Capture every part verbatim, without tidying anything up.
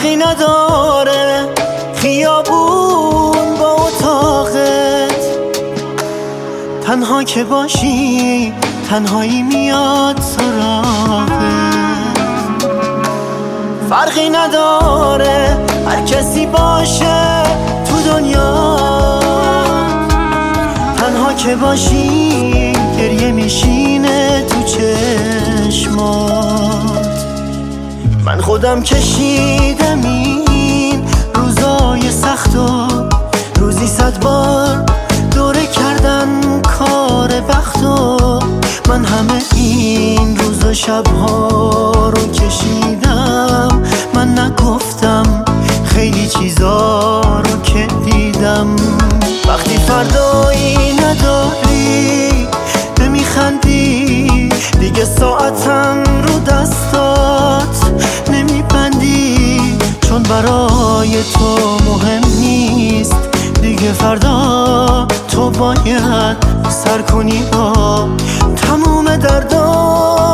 فرقی نداره خیابون با اتاقت، تنها که باشی تنهایی میاد سراغت. فرقی نداره هر کسی باشه تو دنیا، تنها که باشی گریه میشینه تو چشمات. من خودم کشیدم این روزای سختو، روزی صد بار دوره کردن کار بختو. من همه این روز و شبها رو کشیدم، من نگفتم خیلی چیزا رو که دیدم. وقتی فردایی نداری نمیخندی، دیگه ساعتم رو دستات نمیبندی، چون برای تو مهم نیست دیگه. فردا تو باید سر کنی با تموم دردا.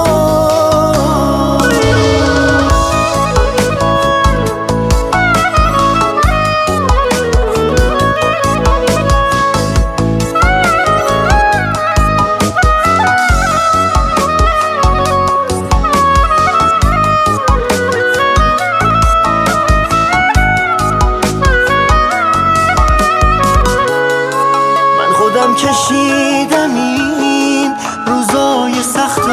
خودم کشیدم این روزای سختو،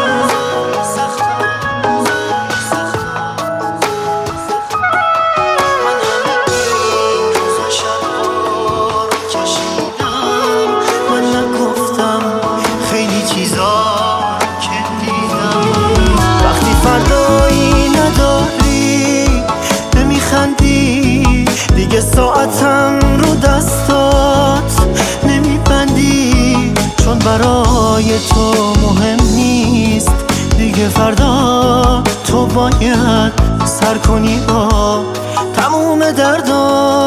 من همه این روزا شبها رو کشیدم، من نگفتم خیلی چیزا که دیدم. وقتی فردایی نداری نمیخندی، دیگه ساعتم رو دستات نمیبندی، چون برای تو مهم نیست دیگه. فردا تو باید سر کنی با تموم دردا.